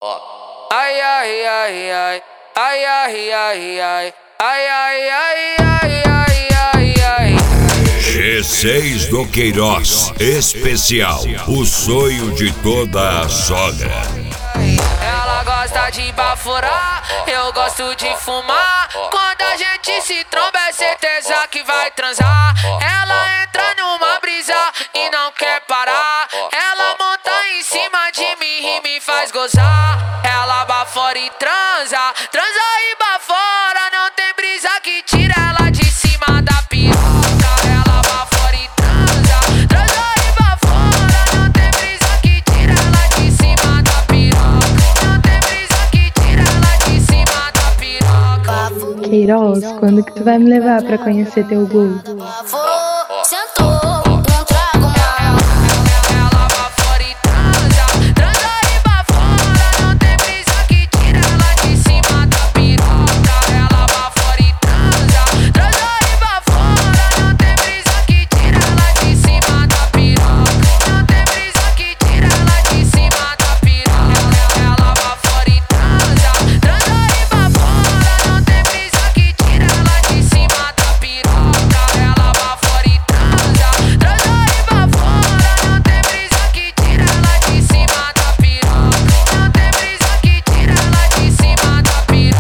Ai, ai, ai, ai, ai, ai, ai, ai, ai, ai, ai, ai, ai, ai, ai. G6 do Queiroz, especial, o sonho de toda a sogra. Ela gosta de baforar, eu gosto de fumar. Quando a gente se tromba é certeza que vai transar. Ela entra numa brisa e não quer parar. Ela monta em cima de mim e me faz gozar. Ela bafora e transa, transa e bafora. Não tem brisa que tira ela de cima da piroca. Ela bafora e transa, transa e bafora. Não tem brisa que tira ela de cima da piroca. Não tem brisa que tira ela de cima da piroca. Queiroz, quando que tu vai me levar pra conhecer teu gosto? Baforou, sentou, não trago mais. Ela bafora e transa, transa e bafora. Não tem brisa que tira ela de cima da piroca. Ela bafora e transa, transa e bafora. Não tem brisa que tira ela de cima da piroca. Não tem brisa que tira ela de cima da piroca. Ela bafora e transa, transa e bafora. Não tem brisa que tira ela de cima da piroca. Ela bafora e transa, transa e bafora. Não tem brisa que tira ela de cima da piroca. Não tem brisa que tira ela de cima da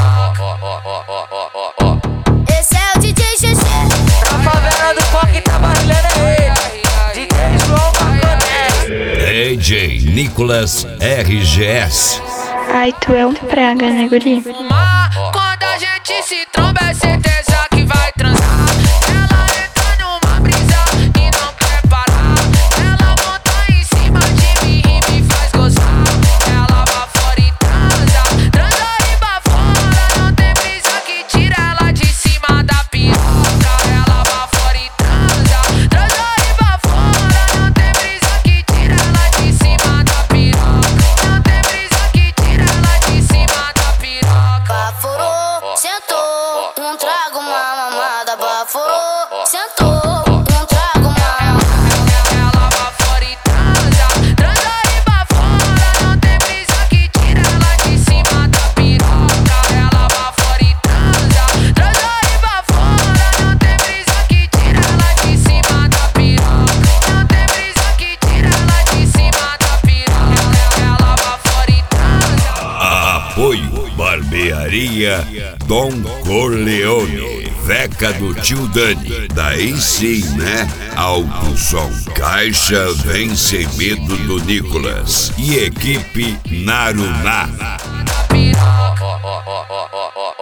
piroca. Esse é o DJ GG. A favela do Coque tá barulhando aí. DJ João Marconete. DJ Nicolas RGS. Ai, tu é um praga, né, guri? Fumar. Quando a gente se tromba é certeza que vai transar. Ela entra numa brisa e não quer parar. Ela monta em cima de mim e me faz gozar. Ela bafora e transa, transa e bafora. Não tem brisa que tira ela de cima da piroca. Ela bafora e transa, transa e bafora. Não tem brisa que tira ela de cima da piroca. Não tem brisa que tira ela de cima da piroca. Baforou, sentou, não trago uma mamada. Baforou, sentou, não trago uma mamada. Ela bafora e transa, transa e bafora. Não tem brisa que tira ela de cima da piroca. Ela bafora e transa, transa e bafora. Não tem brisa que tira ela de cima da piroca. Não tem brisa que tira ela de cima da piroca. Ela bafora e transa. Apoio Barbearia Dom Corleone, Veca do Tio Dani. Daí sim, né? Alto som, Caixa Vem Sem Medo do Nicolas e equipe Naruná. Piroca.